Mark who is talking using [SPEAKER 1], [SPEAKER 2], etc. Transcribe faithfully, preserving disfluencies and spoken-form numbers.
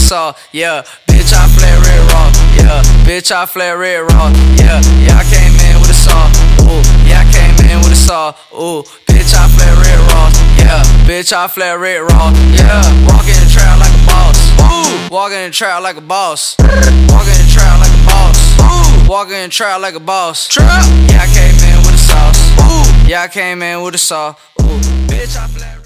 [SPEAKER 1] saw. Yeah, bitch, I flat red raw. Yeah, bitch, I flat red raw. Yeah, yeah, I came in with a saw. Ooh, yeah, I came in with a saw. Ooh, bitch, I flat red raw. Yeah, bitch, I flat red raw. Yeah, walking in the trap like a boss. Ooh, walking in the trap like a boss. Walking in the trap like a boss. Ooh, walking in the trap like a boss. Trap. Yeah, I came in with a sauce. Ooh, yeah, I came in with a saw. Ooh, bitch, I flat.